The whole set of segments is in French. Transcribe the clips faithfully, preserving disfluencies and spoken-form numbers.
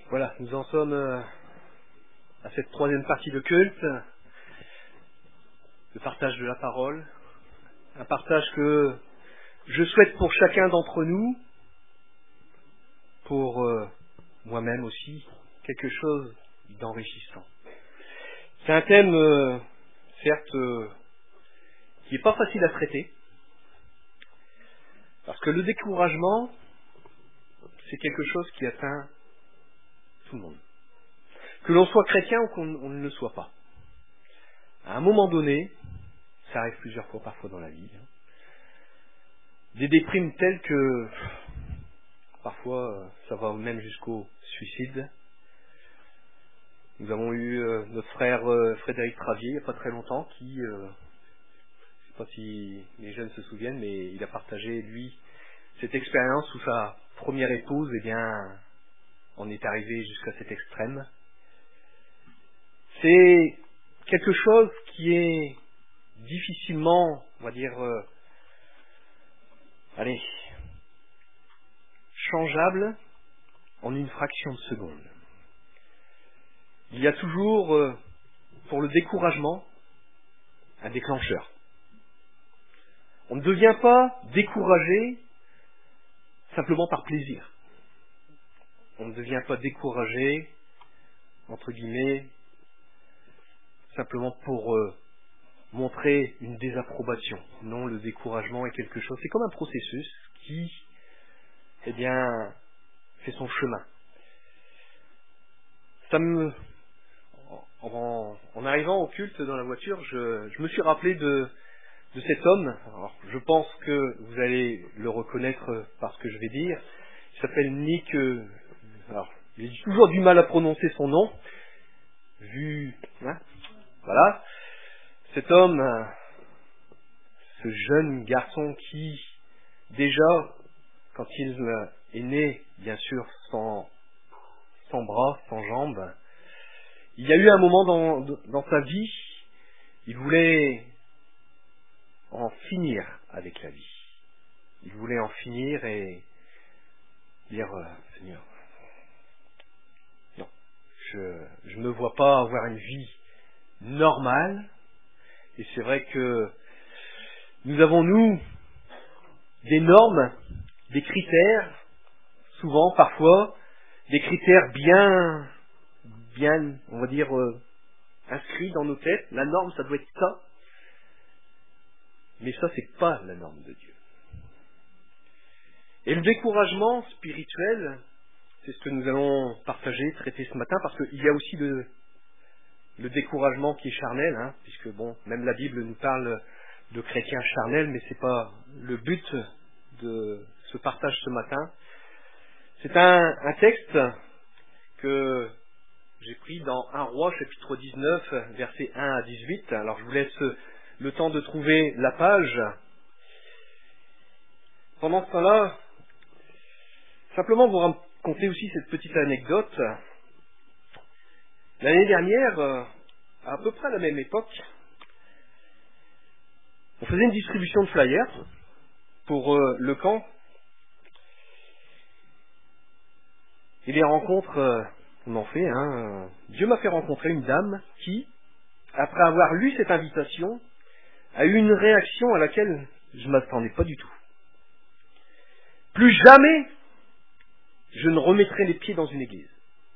Voilà, nous en sommes euh, à cette troisième partie de culte, le partage de la parole, un partage que je souhaite pour chacun d'entre nous, pour euh, moi-même aussi, quelque chose d'enrichissant. C'est un thème, euh, certes, euh, qui n'est pas facile à traiter, parce que le découragement, c'est quelque chose qui atteint tout le monde. Que l'on soit chrétien ou qu'on on ne le soit pas. À un moment donné, ça arrive plusieurs fois parfois dans la vie, hein, des déprimes telles que parfois ça va même jusqu'au suicide. Nous avons eu euh, notre frère euh, Frédéric Travier il n'y a pas très longtemps qui, euh, je ne sais pas si les jeunes se souviennent, mais il a partagé lui cette expérience où sa première épouse, eh bien, en est arrivée jusqu'à cet extrême. C'est quelque chose qui est difficilement, on va dire, euh, allez, changeable en une fraction de seconde. Il y a toujours, euh, pour le découragement, un déclencheur. On ne devient pas découragé simplement par plaisir. On ne devient pas découragé, entre guillemets, simplement pour euh, montrer une désapprobation. Non, le découragement est quelque chose, c'est comme un processus qui, eh bien, fait son chemin. Ça me, en, en arrivant au culte dans la voiture, je, je me suis rappelé de, de cet homme. Alors, je pense que vous allez le reconnaître par ce que je vais dire. Il s'appelle Nick. Euh, alors, j'ai toujours du mal à prononcer son nom. Vu, hein, voilà. Cet homme, ce jeune garçon qui, déjà, quand il est né, bien sûr, sans, sans bras, sans jambes, il y a eu un moment dans, dans sa vie, il voulait en finir avec la vie. Il voulait en finir et dire, euh, Seigneur, non, je ne me vois pas avoir une vie normale. Et c'est vrai que nous avons, nous, des normes, des critères, souvent, parfois, des critères bien, bien, on va dire, euh, inscrits dans nos têtes. La norme, ça doit être ça. Mais ça, c'est pas la norme de Dieu. Et le découragement spirituel, c'est ce que nous allons partager, traiter ce matin, parce qu'il y a aussi le, le découragement qui est charnel, hein, puisque bon, même la Bible nous parle de chrétiens charnels, mais c'est pas le but de ce partage ce matin. C'est un, un texte que j'ai pris dans un Roi, chapitre dix-neuf, versets un à dix-huit. Alors je vous laisse le temps de trouver la page. Pendant ce temps-là, simplement vous raconter aussi cette petite anecdote. L'année dernière, à peu près à la même époque, on faisait une distribution de flyers pour euh, le camp. Et les rencontres, euh, on en fait, hein. Dieu m'a fait rencontrer une dame qui, après avoir lu cette invitation, a eu une réaction à laquelle je ne m'attendais pas du tout. Plus jamais, je ne remettrai les pieds dans une église.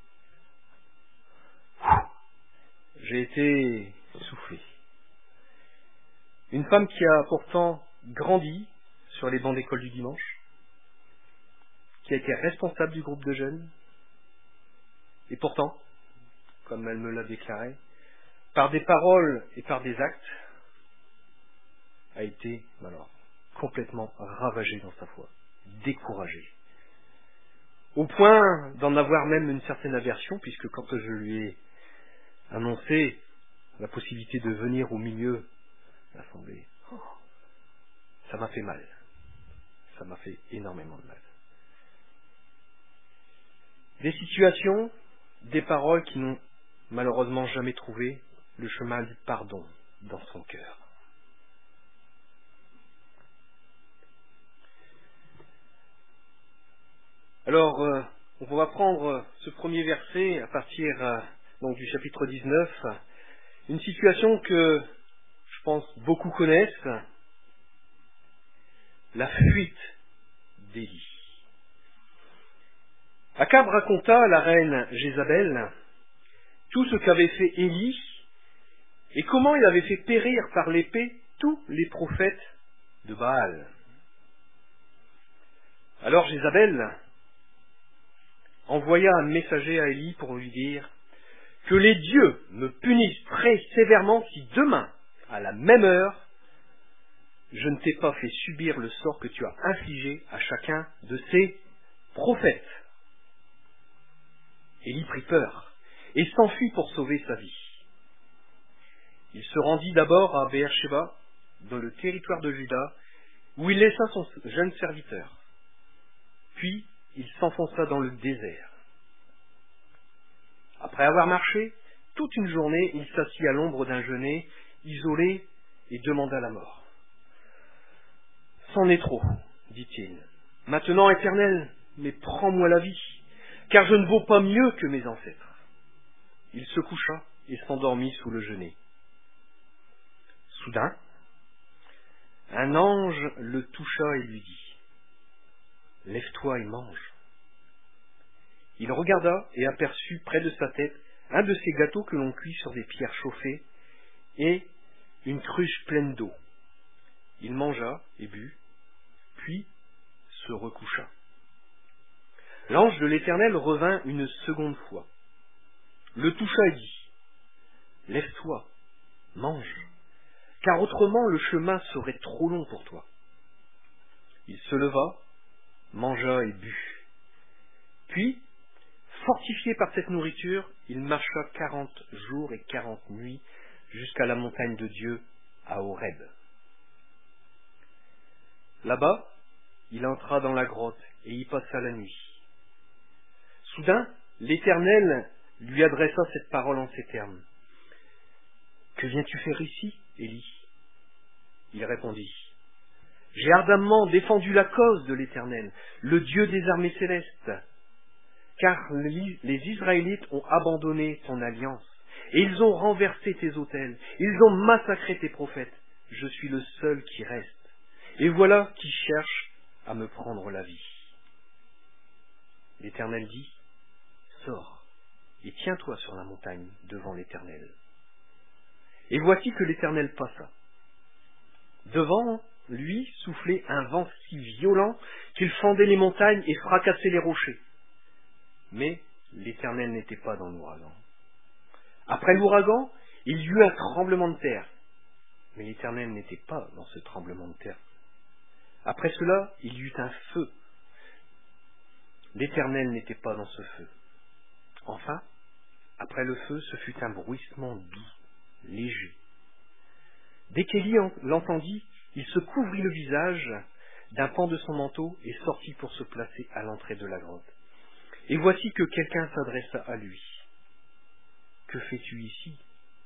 J'ai été soufflé. Une femme qui a pourtant grandi sur les bancs d'école du dimanche, qui a été responsable du groupe de jeunes, et pourtant, comme elle me l'a déclaré, par des paroles et par des actes, a été alors, complètement ravagée dans sa foi, découragée. Au point d'en avoir même une certaine aversion, puisque quand je lui ai annoncé la possibilité de venir au milieu de l'assemblée, oh, ça m'a fait mal. Ça m'a fait énormément de mal. Des situations, des paroles qui n'ont malheureusement jamais trouvé le chemin du pardon dans son cœur. Alors, euh, On va prendre ce premier verset à partir euh, donc du chapitre dix-neuf, une situation que je pense beaucoup connaissent, la fuite d'Élie. Akab raconta à la reine Jézabel tout ce qu'avait fait Élie et comment il avait fait périr par l'épée tous les prophètes de Baal. Alors Jézabel envoya un messager à Élie pour lui dire que les dieux me punissent très sévèrement si demain, à la même heure, je ne t'ai pas fait subir le sort que tu as infligé à chacun de ces prophètes. Élie prit peur et s'enfuit pour sauver sa vie. Il se rendit d'abord à Beersheba, dans le territoire de Juda, où il laissa son jeune serviteur. Puis, il s'enfonça dans le désert. Après avoir marché toute une journée, il s'assit à l'ombre d'un genêt, isolé, et demanda la mort. « C'en est trop, dit-il. Maintenant, Éternel, mais prends-moi la vie, car je ne vaux pas mieux que mes ancêtres. » Il se coucha et s'endormit sous le genêt. Soudain, un ange le toucha et lui dit « Lève-toi et mange. » Il regarda et aperçut près de sa tête un de ces gâteaux que l'on cuit sur des pierres chauffées et une cruche pleine d'eau. Il mangea et but, puis se recoucha. L'ange de l'Éternel revint une seconde fois, le toucha et dit « Lève-toi, mange, car autrement le chemin serait trop long pour toi. » Il se leva, mangea et but. Puis, fortifié par cette nourriture, il marcha quarante jours et quarante nuits jusqu'à la montagne de Dieu, à Horeb. Là-bas, il entra dans la grotte et y passa la nuit. Soudain, l'Éternel lui adressa cette parole en ces termes. « Que viens-tu faire ici, Élie ?» Il répondit. « J'ai ardemment défendu la cause de l'Éternel, le Dieu des armées célestes, car les Israélites ont abandonné ton alliance, et ils ont renversé tes autels, ils ont massacré tes prophètes. Je suis le seul qui reste, et voilà qui cherche à me prendre la vie. » L'Éternel dit, « Sors, et tiens-toi sur la montagne devant l'Éternel. » Et voici que l'Éternel passa. Devant lui soufflait un vent si violent qu'il fendait les montagnes et fracassait les rochers. Mais l'Éternel n'était pas dans l'ouragan. Après l'ouragan, il y eut un tremblement de terre. Mais l'Éternel n'était pas dans ce tremblement de terre. Après cela, il y eut un feu. L'Éternel n'était pas dans ce feu. Enfin, après le feu, ce fut un bruissement doux, léger. Dès qu'Élie l'entendit, il se couvrit le visage d'un pan de son manteau et sortit pour se placer à l'entrée de la grotte. Et voici que quelqu'un s'adressa à lui. « Que fais-tu ici, Élie ?»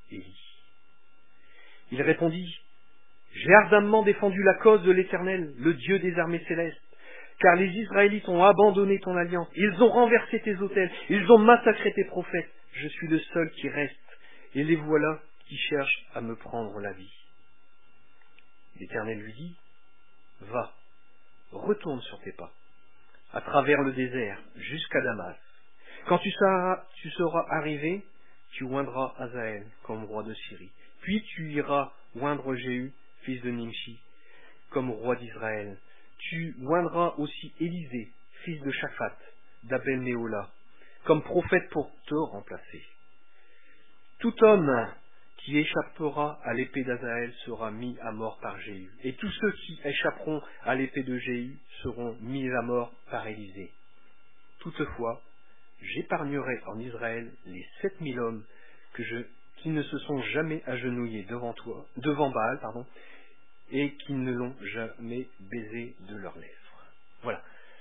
Il répondit, « J'ai ardemment défendu la cause de l'Éternel, le Dieu des armées célestes, car les Israélites ont abandonné ton alliance, ils ont renversé tes autels, ils ont massacré tes prophètes. Je suis le seul qui reste, et les voilà qui cherchent à me prendre la vie. » L'Éternel lui dit, « Va, retourne sur tes pas, à travers le désert, jusqu'à Damas. Quand tu seras, tu seras arrivé, tu oindras Hazaël comme roi de Syrie. Puis tu iras oindre Jéhu, fils de Nimshi, comme roi d'Israël. Tu oindras aussi Élisée, fils de Shaphat, d'Abel-Méhola, comme prophète pour te remplacer. Tout homme qui échappera à l'épée d'Hazaël sera mis à mort par Jéhu, et tous ceux qui échapperont à l'épée de Jéhu seront mis à mort par Élisée. Toutefois, j'épargnerai en Israël les sept mille hommes que je, qui ne se sont jamais agenouillés devant toi, devant Baal, pardon, et qui ne l'ont jamais baisé de leurs lèvres. » Voilà.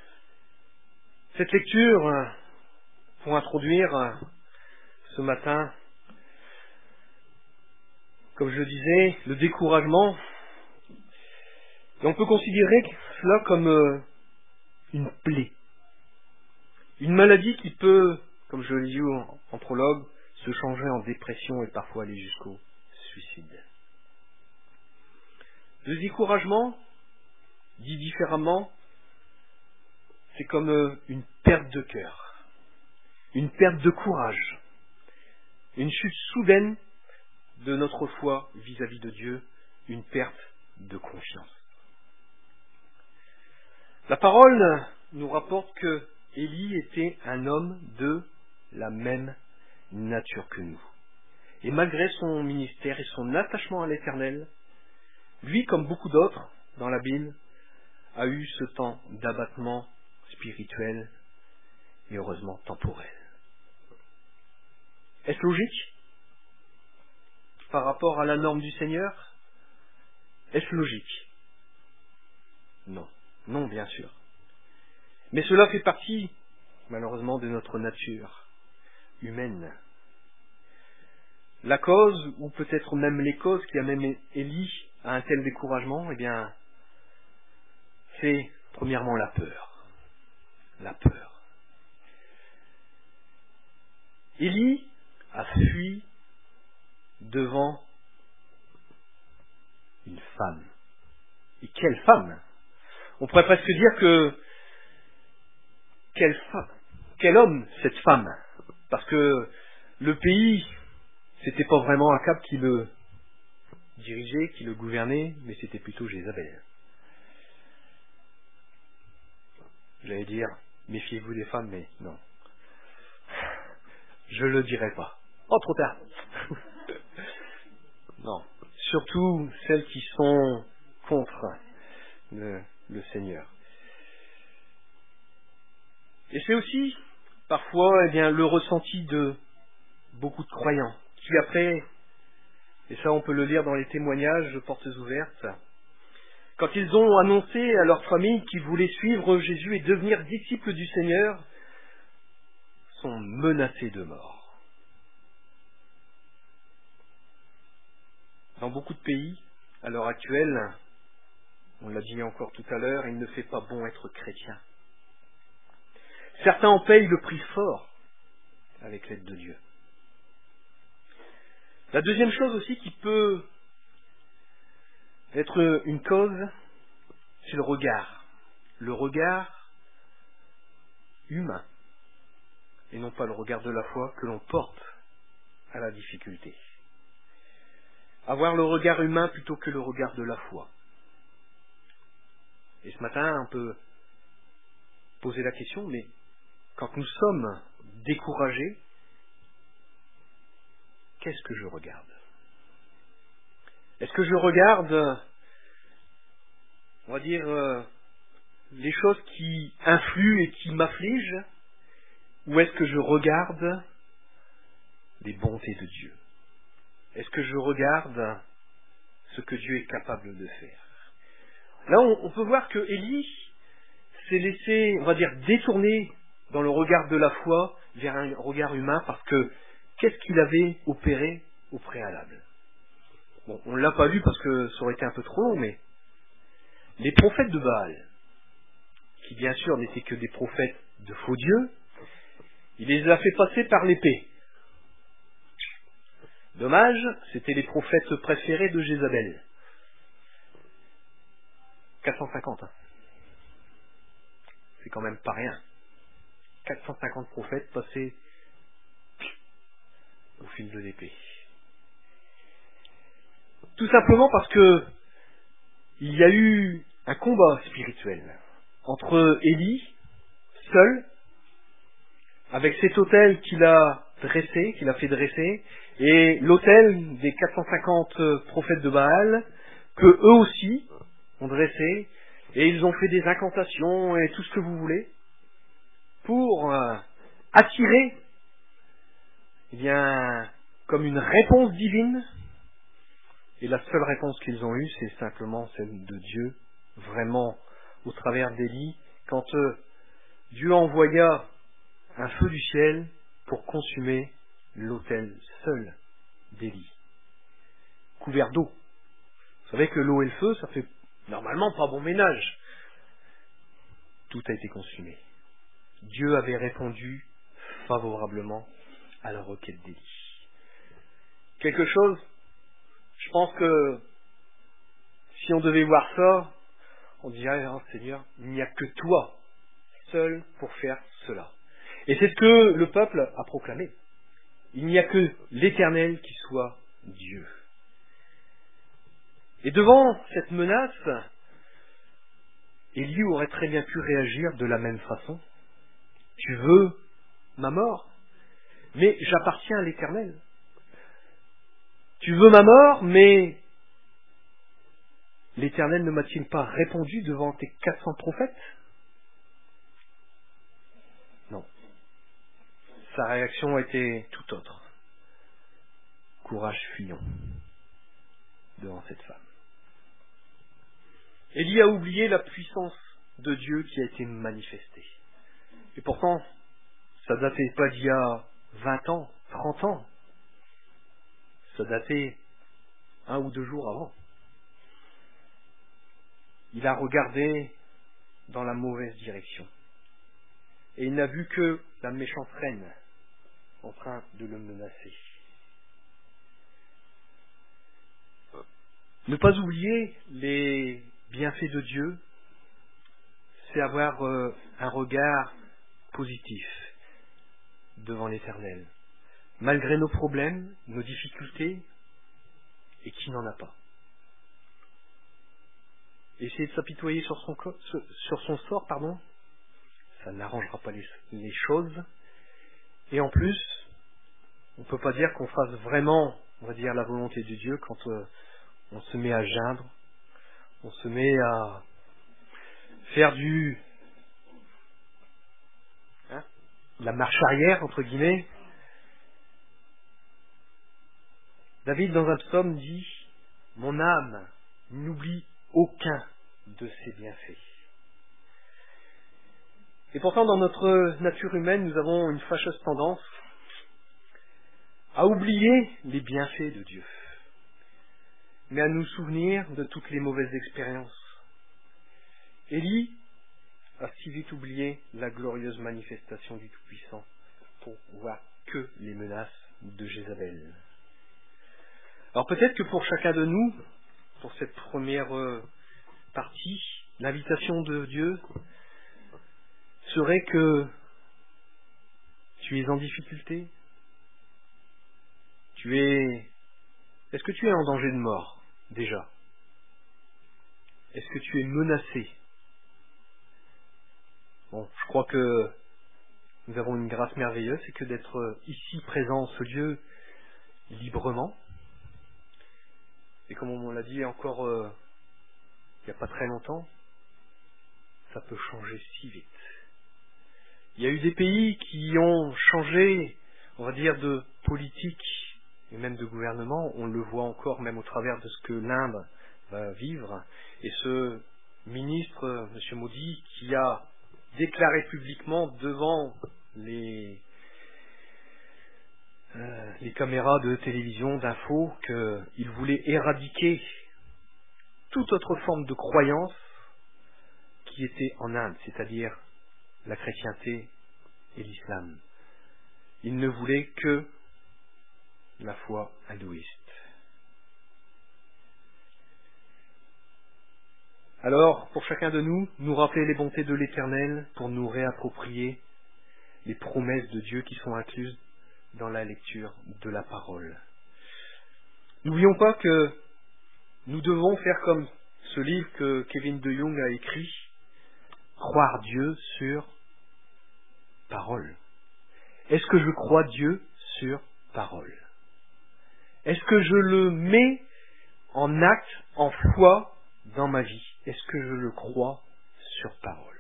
Cette lecture, pour introduire ce matin, comme je le disais, le découragement, et on peut considérer cela comme une plaie. Une maladie qui peut, comme je l'ai dit en, en prologue, se changer en dépression et parfois aller jusqu'au suicide. Le découragement, dit différemment, c'est comme une perte de cœur, une perte de courage, une chute soudaine de notre foi vis-à-vis de Dieu, une perte de confiance. La parole nous rapporte que Élie était un homme de la même nature que nous. Et malgré son ministère et son attachement à l'Éternel, lui, comme beaucoup d'autres dans la Bible, a eu ce temps d'abattement spirituel et heureusement temporel. Est-ce logique par rapport à la norme du Seigneur? Est-ce logique? Non, non bien sûr. Mais cela fait partie, malheureusement, de notre nature humaine. La cause, ou peut-être même les causes qui amènent Élie à un tel découragement, eh bien, c'est premièrement la peur. La peur. Élie a fui devant une femme. Et quelle femme! On pourrait presque dire que quelle femme, quel homme cette femme, parce que le pays, c'était pas vraiment Akab qui le dirigeait, qui le gouvernait, mais c'était plutôt Jézabel. J'allais dire, méfiez-vous des femmes, mais non. Je le dirai pas. Oh, trop tard. Non. Surtout celles qui sont contre le, le Seigneur. Et c'est aussi, parfois, eh bien, le ressenti de beaucoup de croyants, qui après, et ça on peut le lire dans les témoignages de Portes Ouvertes, quand ils ont annoncé à leur famille qu'ils voulaient suivre Jésus et devenir disciples du Seigneur, sont menacés de mort. Dans beaucoup de pays, à l'heure actuelle, on l'a dit encore tout à l'heure, il ne fait pas bon être chrétien. Certains en payent le prix fort avec l'aide de Dieu. La deuxième chose aussi qui peut être une cause, c'est le regard. Le regard humain, et non pas le regard de la foi que l'on porte à la difficulté. Avoir le regard humain plutôt que le regard de la foi. Et ce matin, on peut poser la question, mais quand nous sommes découragés, qu'est-ce que je regarde? Est-ce que je regarde, on va dire, euh, les choses qui influent et qui m'affligent, ou est-ce que je regarde les bontés de Dieu? Est-ce que je regarde ce que Dieu est capable de faire? Là, on, on peut voir que Élie s'est laissé, on va dire, détourner dans le regard de la foi vers un regard humain, parce que qu'est-ce qu'il avait opéré au préalable? Bon, on ne l'a pas lu parce que ça aurait été un peu trop long, mais les prophètes de Baal, qui bien sûr n'étaient que des prophètes de faux dieux, il les a fait passer par l'épée. Dommage, c'était les prophètes préférés de Jézabel. quatre cent cinquante. Hein. C'est quand même pas rien. quatre cent cinquante prophètes passés au fil de l'épée. Tout simplement parce que il y a eu un combat spirituel entre Élie, seul, avec cet autel qu'il a dressé, qu'il a fait dresser, et l'autel des quatre cent cinquante prophètes de Baal, que eux aussi ont dressé, et ils ont fait des incantations et tout ce que vous voulez, pour euh, attirer, eh bien, comme une réponse divine. Et la seule réponse qu'ils ont eue, c'est simplement celle de Dieu, vraiment, au travers d'Élie, quand euh, Dieu envoya un feu du ciel pour consumer l'autel seul d'Élie, couvert d'eau. Vous savez que l'eau et le feu, ça fait normalement pas bon ménage. Tout a été consumé. Dieu avait répondu favorablement à la requête d'Élie. Quelque chose, je pense que si on devait voir ça, on dirait, oh, Seigneur, il n'y a que toi, seul, pour faire cela. Et c'est ce que le peuple a proclamé. Il n'y a que l'Éternel qui soit Dieu. Et devant cette menace, Élie aurait très bien pu réagir de la même façon. Tu veux ma mort, mais j'appartiens à l'Éternel. Tu veux ma mort, mais l'Éternel ne m'a-t-il pas répondu devant tes quatre cents prophètes? Non. Sa réaction était tout autre. Courage, fuyons devant cette femme. Élie a oublié la puissance de Dieu qui a été manifestée. Et pourtant, ça datait pas d'il y a vingt ans, trente ans. Ça datait un ou deux jours avant. Il a regardé dans la mauvaise direction. Et il n'a vu que la méchante reine en train de le menacer. Ne pas oublier les bienfaits de Dieu, c'est avoir euh, un regard positif devant l'Éternel. Malgré nos problèmes, nos difficultés, et qui n'en a pas. Essayer de s'apitoyer sur son, co- sur son sort, pardon, ça n'arrangera pas les, les choses. Et en plus, on ne peut pas dire qu'on fasse vraiment, on va dire, la volonté de Dieu quand euh, on se met à geindre, on se met à faire du hein, la marche arrière, entre guillemets. David, dans un psaume, dit « Mon âme n'oublie aucun de ses bienfaits. » Et pourtant, dans notre nature humaine, nous avons une fâcheuse tendance à oublier les bienfaits de Dieu, mais à nous souvenir de toutes les mauvaises expériences. Élie a si vite oublié la glorieuse manifestation du Tout-Puissant pour voir que les menaces de Jézabel. Alors peut-être que pour chacun de nous, pour cette première partie, l'invitation de Dieu serait que tu es en difficulté, tu es... Est-ce que tu es en danger de mort, déjà? Est-ce que tu es menacé? Bon, je crois que nous avons une grâce merveilleuse, c'est que d'être ici présent en ce lieu librement. Et comme on l'a dit encore euh, il n'y a pas très longtemps, ça peut changer si vite. Il y a eu des pays qui ont changé, on va dire, de politique et même de gouvernement. On le voit encore même au travers de ce que l'Inde va vivre. Et ce ministre, M. Modi, qui a déclaré publiquement devant les, euh, les caméras de télévision, d'info, qu'il voulait éradiquer toute autre forme de croyance qui était en Inde, c'est-à-dire la chrétienté et l'islam. Il ne voulait que la foi hindouiste. Alors, pour chacun de nous, nous rappeler les bontés de l'Éternel pour nous réapproprier les promesses de Dieu qui sont incluses dans la lecture de la parole. N'oublions pas que nous devons faire comme ce livre que Kevin De Young a écrit, croire Dieu sur parole. Est-ce que je crois Dieu sur parole? Est-ce que je le mets en acte, en foi dans ma vie? Est-ce que je le crois sur parole?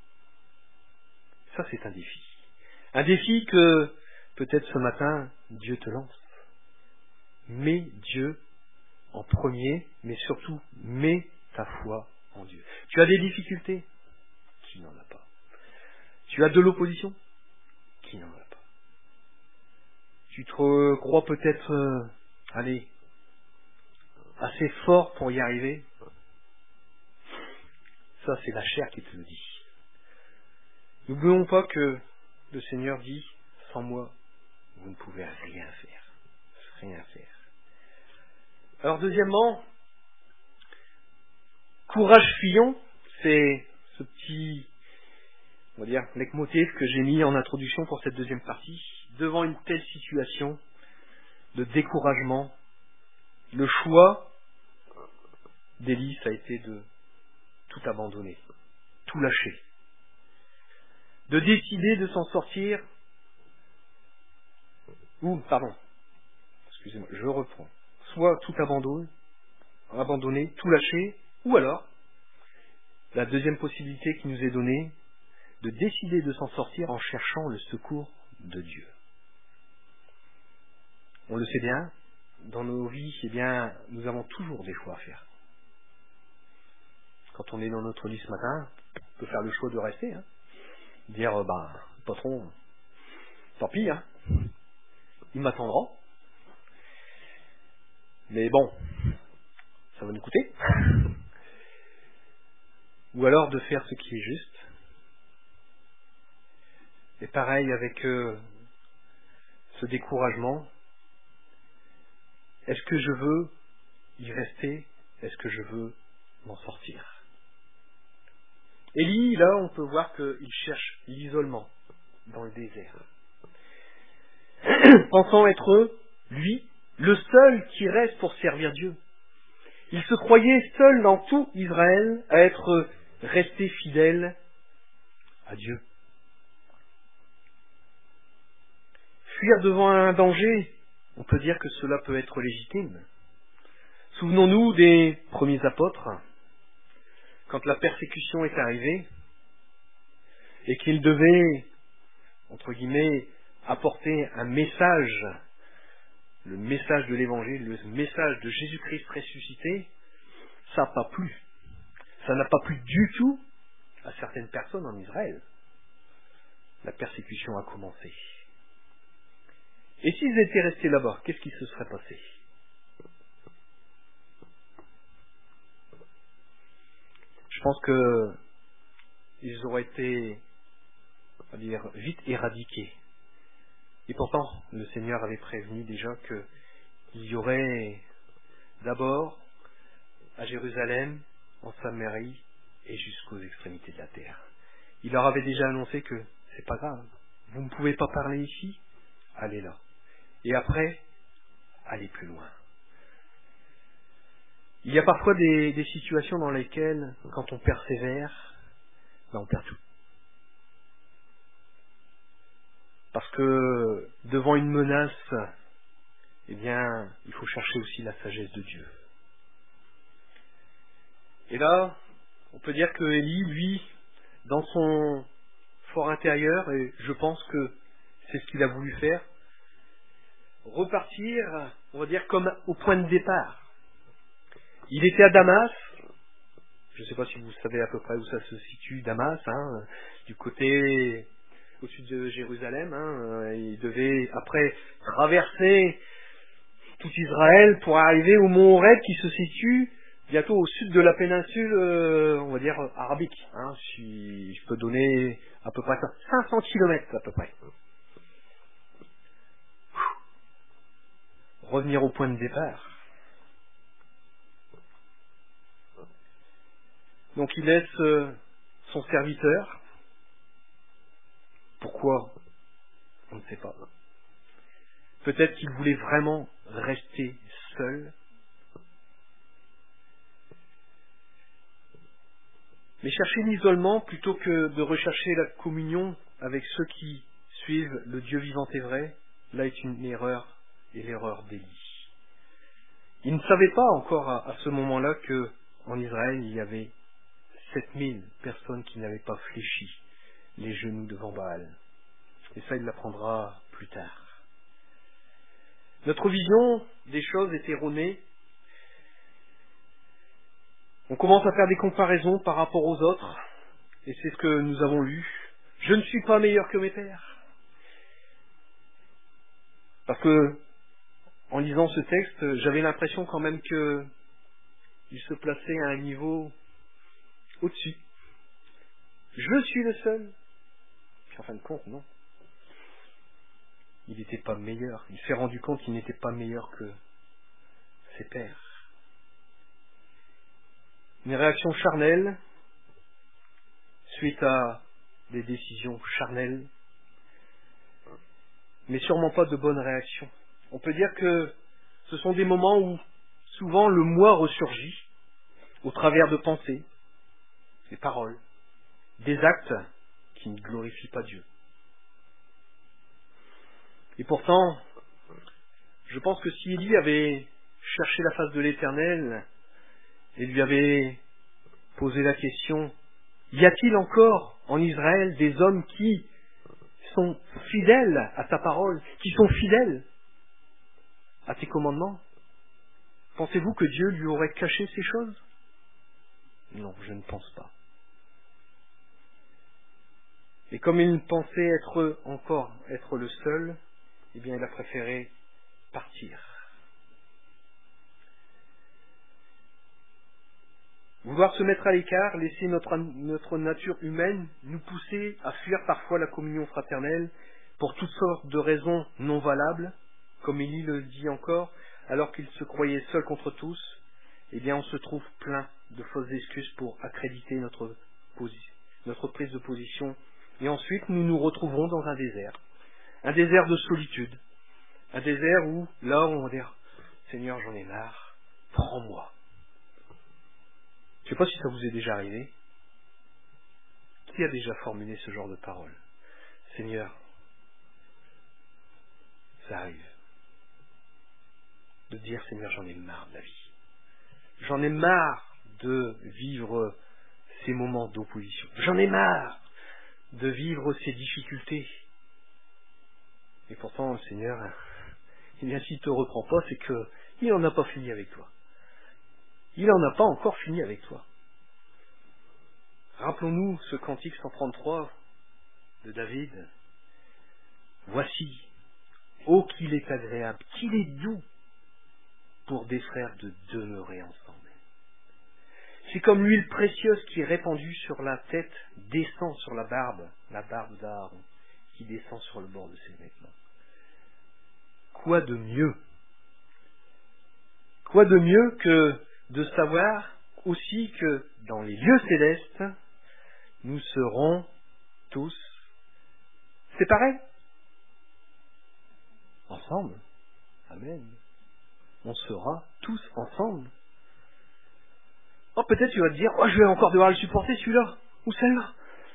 Ça, c'est un défi. Un défi que, peut-être ce matin, Dieu te lance. Mets Dieu en premier, mais surtout, mets ta foi en Dieu. Tu as des difficultés? Qui n'en a pas? Tu as de l'opposition? Qui n'en a pas? Tu te crois peut-être, euh, allez, assez fort pour y arriver? Ça, c'est la chair qui te le dit. N'oublions pas que le Seigneur dit, sans moi, vous ne pouvez rien faire. Rien faire. Alors deuxièmement, courage fuyons, c'est ce petit, on va dire, leitmotiv que j'ai mis en introduction pour cette deuxième partie. Devant une telle situation de découragement, le choix d'Élie, ça a été de tout abandonner, tout lâcher, de décider de s'en sortir, ou, pardon, excusez-moi, je reprends, soit tout abandonner, abandonner, tout lâcher, ou alors, la deuxième possibilité qui nous est donnée, de décider de s'en sortir en cherchant le secours de Dieu. On le sait bien, dans nos vies, eh bien, nous avons toujours des choix à faire. Quand on est dans notre lit ce matin, on peut faire le choix de rester, hein, dire, euh, bah, patron, tant pis, hein, il m'attendra. Mais bon, ça va nous coûter. Ou alors de faire ce qui est juste. Et pareil avec euh, ce découragement. Est-ce que je veux y rester? Est-ce que je veux m'en sortir? Élie, là, on peut voir qu'il cherche l'isolement dans le désert. Pensant être, lui, le seul qui reste pour servir Dieu. Il se croyait seul dans tout Israël à être resté fidèle à Dieu. Fuir devant un danger, on peut dire que cela peut être légitime. Souvenons-nous des premiers apôtres, quand la persécution est arrivée, et qu'ils devaient, entre guillemets, apporter un message, le message de l'Évangile, le message de Jésus-Christ ressuscité, ça n'a pas plu. Ça n'a pas plu du tout à certaines personnes en Israël. La persécution a commencé. Et s'ils étaient restés là-bas, qu'est-ce qui se serait passé? Je pense que ils auraient été, on va dire, vite éradiqués. Et pourtant, le Seigneur avait prévenu déjà qu'il y aurait d'abord à Jérusalem, en Samarie et jusqu'aux extrémités de la terre. Il leur avait déjà annoncé que c'est pas grave, vous ne pouvez pas parler ici, allez là. Et après, allez plus loin. Il y a parfois des, des situations dans lesquelles, quand on persévère, ben on perd tout. Parce que devant une menace, eh bien, il faut chercher aussi la sagesse de Dieu. Et là, on peut dire que Élie, lui, dans son fort intérieur, et je pense que c'est ce qu'il a voulu faire, repartir, on va dire, comme au point de départ. Il était à Damas, je ne sais pas si vous savez à peu près où ça se situe, Damas, hein, du côté au-dessus de Jérusalem, hein, il devait après traverser tout Israël pour arriver au mont Horeb qui se situe bientôt au sud de la péninsule, euh, on va dire, arabique. Hein, si je peux donner à peu près ça, cinq cents kilomètres à peu près. Revenir au point de départ. Donc il laisse euh, son serviteur. Pourquoi? On ne sait pas. Peut-être qu'il voulait vraiment rester seul. Mais chercher l'isolement plutôt que de rechercher la communion avec ceux qui suivent le Dieu vivant et vrai, là est une erreur, et l'erreur d'Élie. Il ne savait pas encore à, à ce moment-là que en Israël il y avait sept mille personnes qui n'avaient pas fléchi les genoux devant Baal. Et ça, il l'apprendra plus tard. Notre vision des choses est erronée. On commence à faire des comparaisons par rapport aux autres, et c'est ce que nous avons lu. Je ne suis pas meilleur que mes pères. Parce que, en lisant ce texte, j'avais l'impression quand même que il se plaçait à un niveau au-dessus. Je suis le seul En fin de compte, non. Il n'était pas meilleur. Il s'est rendu compte qu'il n'était pas meilleur que ses pères. Une réaction charnelle, suite à des décisions charnelles, mais sûrement pas de bonnes réactions. On peut dire que ce sont des moments où souvent le moi ressurgit au travers de pensées, des paroles, des actes qui ne glorifient pas Dieu. Et pourtant, je pense que si Élie avait cherché la face de l'Éternel et lui avait posé la question, y a-t-il encore en Israël des hommes qui sont fidèles à ta parole, qui sont fidèles à tes commandements? Pensez-vous que Dieu lui aurait caché ces choses? Non, je ne pense pas. Et comme il pensait être encore être le seul, eh bien il a préféré partir. Vouloir se mettre à l'écart, laisser notre, notre nature humaine nous pousser à fuir parfois la communion fraternelle pour toutes sortes de raisons non valables, comme Élie le dit encore, alors qu'il se croyait seul contre tous, eh bien on se trouve plein de fausses excuses pour accréditer notre, posi- notre prise de position. Et ensuite nous nous retrouverons dans un désert, un désert de solitude, un désert où là on va dire « Seigneur, j'en ai marre, prends-moi ». Je ne sais pas si ça vous est déjà arrivé. Qui a déjà formulé ce genre de parole? Seigneur, ça arrive. De dire, Seigneur, j'en ai marre de la vie. J'en ai marre de vivre ces moments d'opposition. J'en ai marre de vivre ces difficultés. Et pourtant, le Seigneur, eh bien, s'il ne te reprend pas, c'est qu'il n'en a pas fini avec toi. Il n'en a pas encore fini avec toi. Rappelons-nous ce cantique cent trente-trois de David. Voici, ô qu'il est agréable, qu'il est doux pour des frères de demeurer ensemble. C'est comme l'huile précieuse qui est répandue sur la tête, descend sur la barbe, la barbe d'Aaron, qui descend sur le bord de ses vêtements. Quoi de mieux? Quoi de mieux que de savoir aussi que dans les lieux célestes, nous serons tous séparés. Ensemble. Amen. On sera tous ensemble. Oh, peut-être tu vas te dire, oh, je vais encore devoir le supporter celui-là, ou celle-là.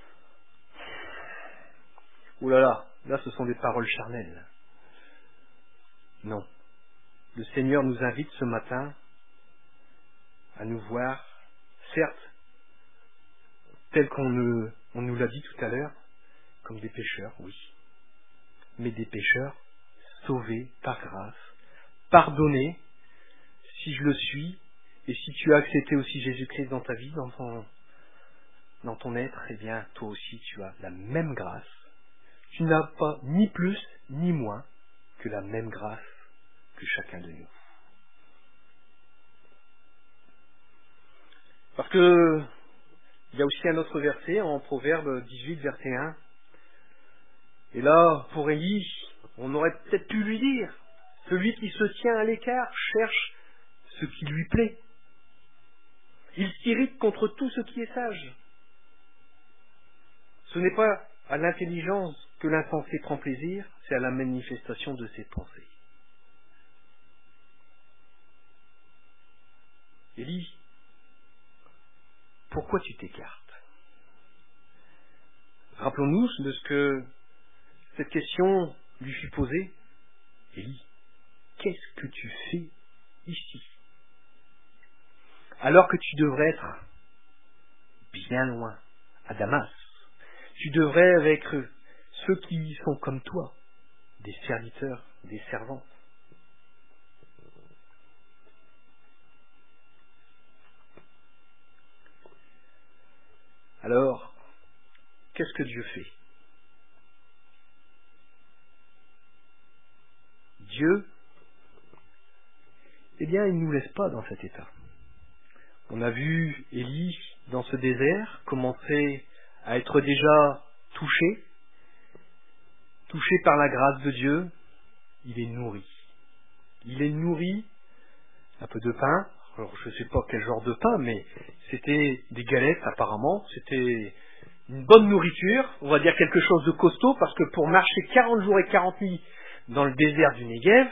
Ouh là là, là ce sont des paroles charnelles. Non. Le Seigneur nous invite ce matin à nous voir, certes, tel qu'on nous, on nous l'a dit tout à l'heure, comme des pécheurs, oui, mais des pécheurs sauvés par grâce, pardonnés, si je le suis, et si tu as accepté aussi Jésus-Christ dans ta vie, dans ton, dans ton être, eh bien, toi aussi, tu as la même grâce. Tu n'as pas ni plus, ni moins que la même grâce que chacun de nous. Parce que il y a aussi un autre verset en Proverbe dix-huit, verset un. Et là, pour Élie, on aurait peut-être pu lui dire, celui qui se tient à l'écart cherche ce qui lui plaît. Il s'irrite contre tout ce qui est sage. Ce n'est pas à l'intelligence que l'insensé prend plaisir, c'est à la manifestation de ses pensées. Élie, pourquoi tu t'écartes? Rappelons-nous de ce que cette question lui fut posée. Élie, qu'est-ce que tu fais ici? Alors que tu devrais être bien loin, à Damas. Tu devrais être ceux qui sont comme toi, des serviteurs, des servantes. Alors, qu'est-ce que Dieu fait? Dieu, eh bien, il ne nous laisse pas dans cet état. On a vu Élie, dans ce désert, commencer à être déjà touché, touché par la grâce de Dieu, il est nourri. Il est nourri un peu de pain. Alors je ne sais pas quel genre de pain, mais c'était des galettes apparemment. C'était une bonne nourriture, on va dire quelque chose de costaud, parce que pour marcher quarante jours et quarante nuits dans le désert du Negev,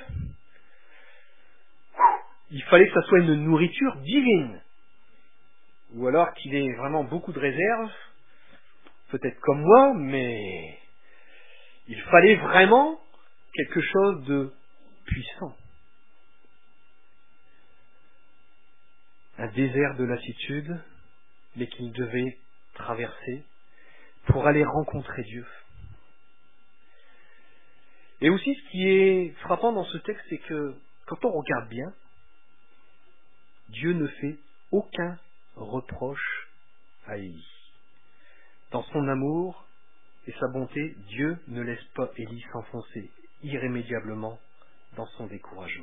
il fallait que ça soit une nourriture divine. Ou alors qu'il ait vraiment beaucoup de réserves, peut-être comme moi, mais il fallait vraiment quelque chose de puissant. Un désert de lassitude, mais qu'il devait traverser pour aller rencontrer Dieu. Et aussi, ce qui est frappant dans ce texte, c'est que quand on regarde bien, Dieu ne fait aucun reproche à Élie. Dans son amour et sa bonté, Dieu ne laisse pas Élie s'enfoncer irrémédiablement dans son découragement.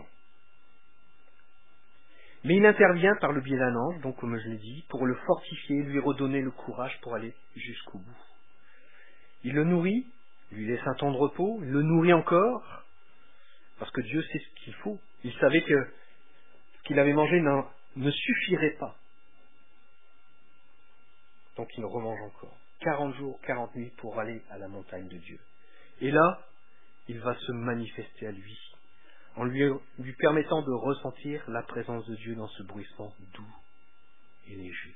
Mais il intervient par le biais d'un ange, donc comme je l'ai dit, pour le fortifier, lui redonner le courage pour aller jusqu'au bout. Il le nourrit, lui laisse un temps de repos, il le nourrit encore, parce que Dieu sait ce qu'il faut. Il savait que ce qu'il avait mangé ne suffirait pas. Donc il remange encore. quarante jours, quarante nuits pour aller à la montagne de Dieu. Et là, il va se manifester à lui, en lui, lui permettant de ressentir la présence de Dieu dans ce bruissement doux et léger.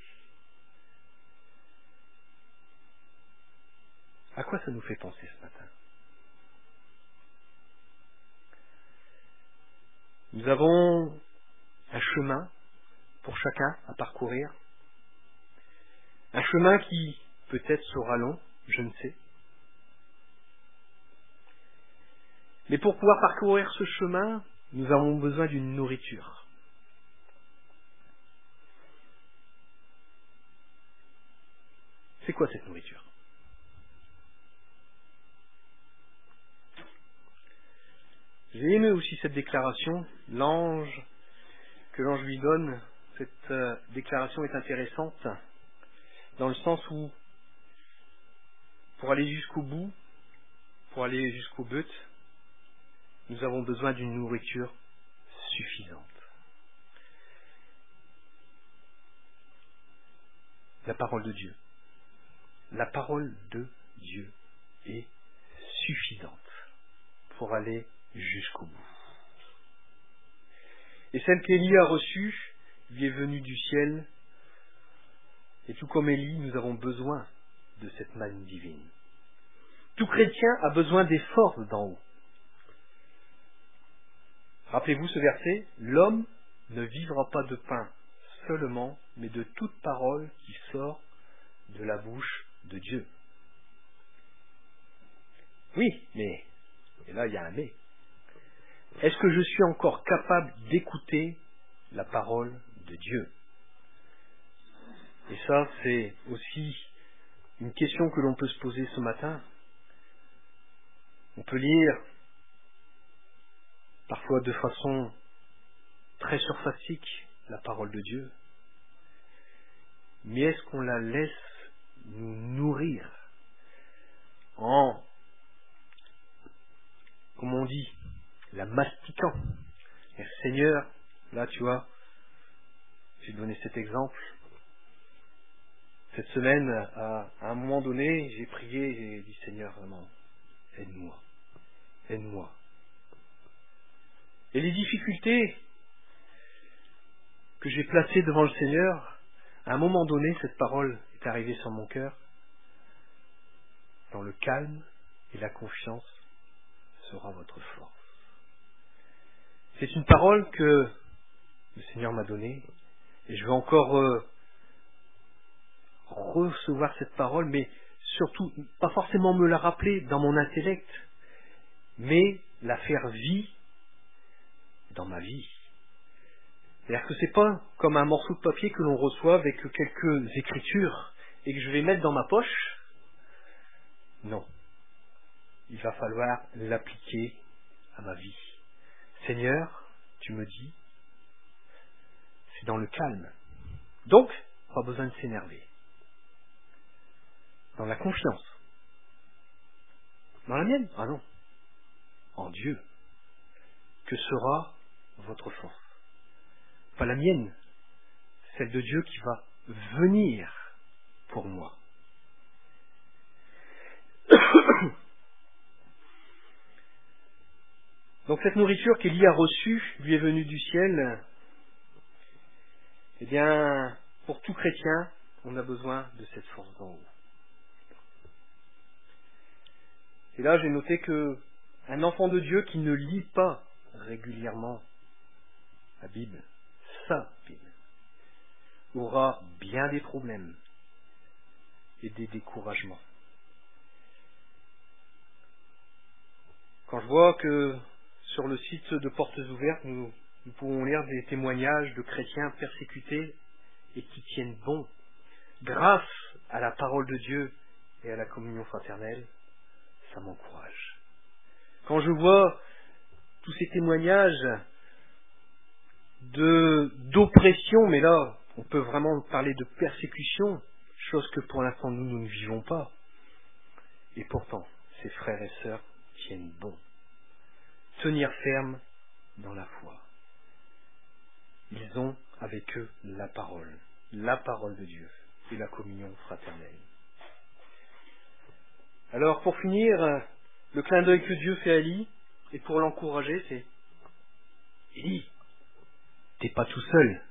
À quoi ça nous fait penser ce matin? Nous avons un chemin pour chacun à parcourir, un chemin qui peut-être sera long, je ne sais. Mais pour pouvoir parcourir ce chemin, nous avons besoin d'une nourriture. C'est quoi cette nourriture? J'ai aimé aussi cette déclaration, l'ange, que l'ange lui donne. Cette euh, déclaration est intéressante, dans le sens où, pour aller jusqu'au bout, pour aller jusqu'au but, nous avons besoin d'une nourriture suffisante. La parole de Dieu. La parole de Dieu est suffisante pour aller jusqu'au bout. Et celle qu'Élie a reçue lui est venue du ciel. Et tout comme Élie, nous avons besoin de cette manne divine. Tout chrétien a besoin des forces d'en haut. Rappelez-vous ce verset, l'homme ne vivra pas de pain seulement, mais de toute parole qui sort de la bouche de Dieu. Oui, mais, et là il y a un mais, est-ce que je suis encore capable d'écouter la parole de Dieu? Et ça, c'est aussi une question que l'on peut se poser ce matin. On peut lire parfois de façon très surfacique la parole de Dieu, mais est-ce qu'on la laisse nous nourrir en, comme on dit, la mastiquant? Et Seigneur, là tu vois, j'ai donné cet exemple. Cette semaine, à, à un moment donné, j'ai prié et j'ai dit Seigneur, vraiment, aide-moi, aide-moi. Et les difficultés que j'ai placées devant le Seigneur, à un moment donné, cette parole est arrivée sur mon cœur. Dans le calme et la confiance sera votre force. C'est une parole que le Seigneur m'a donnée et je vais encore euh, recevoir cette parole, mais surtout, pas forcément me la rappeler dans mon intellect, mais la faire vie dans ma vie. C'est-à-dire que c'est pas comme un morceau de papier que l'on reçoit avec quelques écritures et que je vais mettre dans ma poche. Non. Il va falloir l'appliquer à ma vie. Seigneur, tu me dis, c'est dans le calme. Donc, pas besoin de s'énerver. Dans la confiance. Dans la mienne? Ah non. en Dieu, que sera votre force. Pas la mienne, celle de Dieu qui va venir pour moi. Donc cette nourriture qu'Élie a reçue lui est venue du ciel. Eh bien, pour tout chrétien, on a besoin de cette force d'en haut. Et là, j'ai noté que un enfant de Dieu qui ne lit pas régulièrement la Bible, sa Bible, aura bien des problèmes et des découragements. Quand je vois que sur le site de Portes Ouvertes, nous, nous pouvons lire des témoignages de chrétiens persécutés et qui tiennent bon grâce à la parole de Dieu et à la communion fraternelle, ça m'encourage. Quand je vois tous ces témoignages de d'oppression, mais là, on peut vraiment parler de persécution, chose que pour l'instant nous, nous ne vivons pas. Et pourtant, ces frères et sœurs tiennent bon. Tenir ferme dans la foi. Ils ont avec eux la parole, la parole de Dieu et la communion fraternelle. Alors, pour finir, le clin d'œil que Dieu fait à Élie, et pour l'encourager, c'est « Élie, t'es pas tout seul.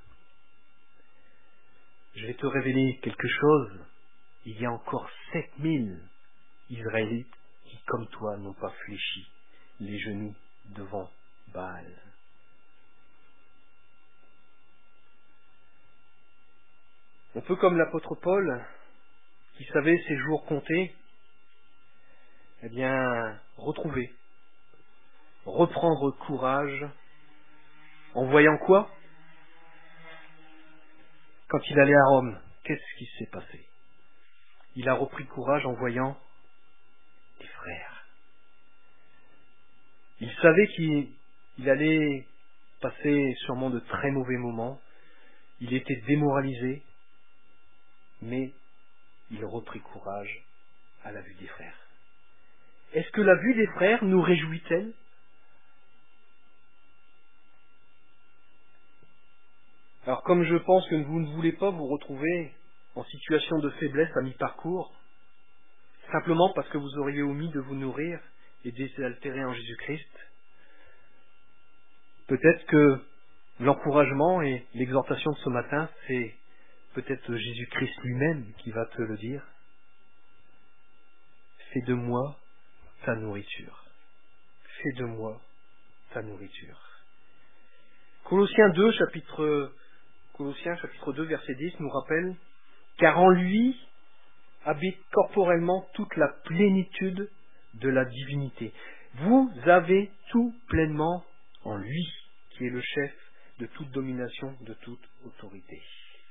Je vais te révéler quelque chose. Il y a encore sept mille Israélites qui, comme toi, n'ont pas fléchi les genoux devant Baal. » On peut, comme l'apôtre Paul, qui savait ses jours comptés, eh bien, retrouver, reprendre courage, en voyant quoi? Quand il allait à Rome, qu'est-ce qui s'est passé? Il a repris courage en voyant des frères. Il savait qu'il il allait passer sûrement de très mauvais moments, il était démoralisé, mais il reprit courage à la vue des frères. Est-ce que la vue des frères nous réjouit-elle? Alors comme je pense que vous ne voulez pas vous retrouver en situation de faiblesse à mi-parcours, simplement parce que vous auriez omis de vous nourrir et désaltérer en Jésus-Christ, peut-être que l'encouragement et l'exhortation de ce matin, c'est peut-être Jésus-Christ lui-même qui va te le dire. Fais de moi ta nourriture. Fais de moi ta nourriture. Colossiens deux, chapitre, Colossiens chapitre deux, verset dix nous rappelle « Car en lui habite corporellement toute la plénitude de la divinité. Vous avez tout pleinement en lui, qui est le chef de toute domination, de toute autorité. »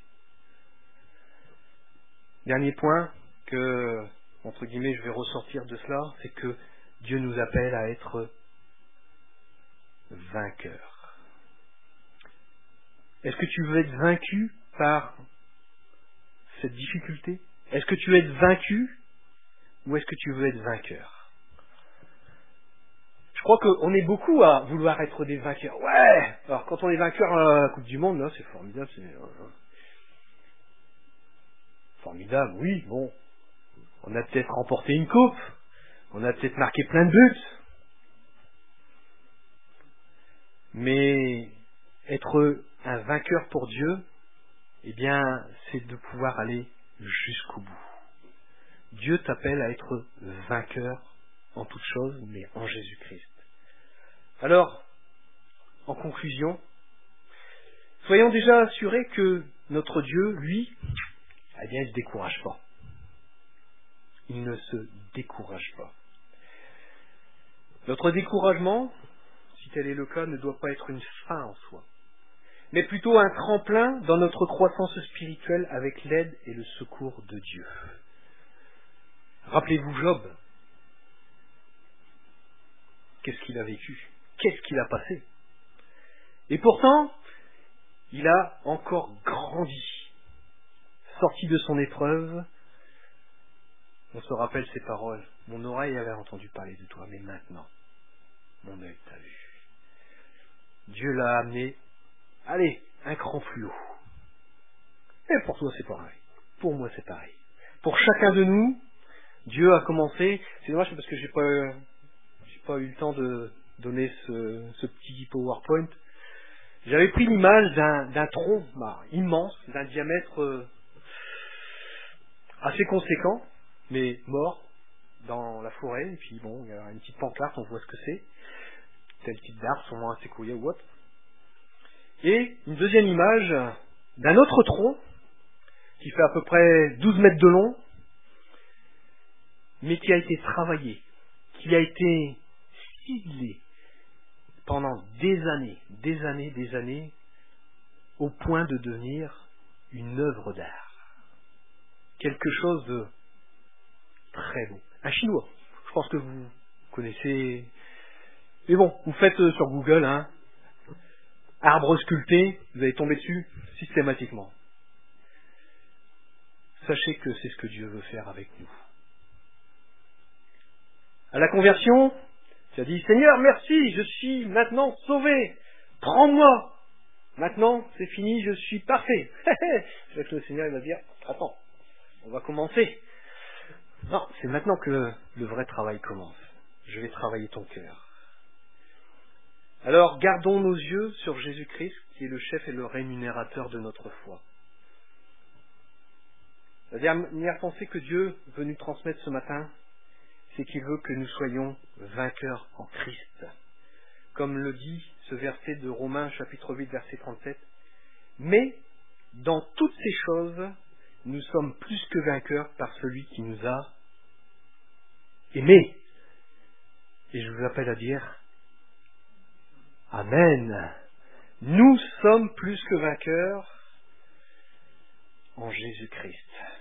Dernier point que, entre guillemets, je vais ressortir de cela, c'est que Dieu nous appelle à être vainqueurs. Est-ce que tu veux être vaincu par cette difficulté? Est-ce que tu veux être vaincu ou est-ce que tu veux être vainqueur? Je crois qu'on est beaucoup à vouloir être des vainqueurs. Ouais. Alors quand on est vainqueur à la Coupe du Monde, là, c'est formidable. C'est euh, formidable, oui, bon. On a peut-être remporté une coupe. On a peut-être marqué plein de buts. Mais être un vainqueur pour Dieu, eh bien, c'est de pouvoir aller jusqu'au bout. Dieu t'appelle à être vainqueur en toutes choses, mais en Jésus-Christ. Alors, en conclusion, soyons déjà assurés que notre Dieu, lui, eh bien, il ne se décourage pas. Il ne se décourage pas. Notre découragement, si tel est le cas, ne doit pas être une fin en soi, mais plutôt un tremplin dans notre croissance spirituelle avec l'aide et le secours de Dieu. Rappelez-vous Job. Qu'est-ce qu'il a vécu? Qu'est-ce qu'il a passé? Et pourtant, il a encore grandi. Sorti de son épreuve, on se rappelle ces paroles. Mon oreille avait entendu parler de toi, mais maintenant, mon œil t'a vu. Dieu l'a amené, allez, un cran plus haut. Et pour toi, c'est pareil. Pour moi, c'est pareil. Pour chacun de nous, Dieu a commencé. C'est dommage parce que j'ai pas, j'ai pas eu le temps de donner ce, ce petit PowerPoint. J'avais pris l'image d'un, d'un tronc bah, immense, d'un diamètre euh, assez conséquent, mais mort dans la forêt. Et puis bon, il y a une petite pancarte, on voit ce que c'est. Tel type d'arbre, sûrement un séquoia ou autre. Et une deuxième image d'un autre tronc qui fait à peu près douze mètres de long, mais qui a été travaillé, qui a été ciselé pendant des années, des années, des années, au point de devenir une œuvre d'art. Quelque chose de très beau. Un chinois, je pense que vous connaissez. Mais bon, vous faites sur Google, hein, arbre sculpté, vous allez tomber dessus systématiquement. Sachez que c'est ce que Dieu veut faire avec nous. À la conversion, tu as dit, Seigneur, merci, je suis maintenant sauvé. Prends-moi. Maintenant, c'est fini, je suis parfait. C'est que le Seigneur il va dire, attends, on va commencer. Non, c'est maintenant que le, le vrai travail commence. Je vais travailler ton cœur. Alors, gardons nos yeux sur Jésus-Christ, qui est le chef et le rémunérateur de notre foi. La dernière pensée que Dieu veut nous transmettre ce matin, c'est qu'il veut que nous soyons vainqueurs en Christ. Comme le dit ce verset de Romains chapitre huit, verset trente-sept. Mais, dans toutes ces choses, nous sommes plus que vainqueurs par celui qui nous a aimés. Et je vous appelle à dire Amen. Nous sommes plus que vainqueurs en Jésus-Christ.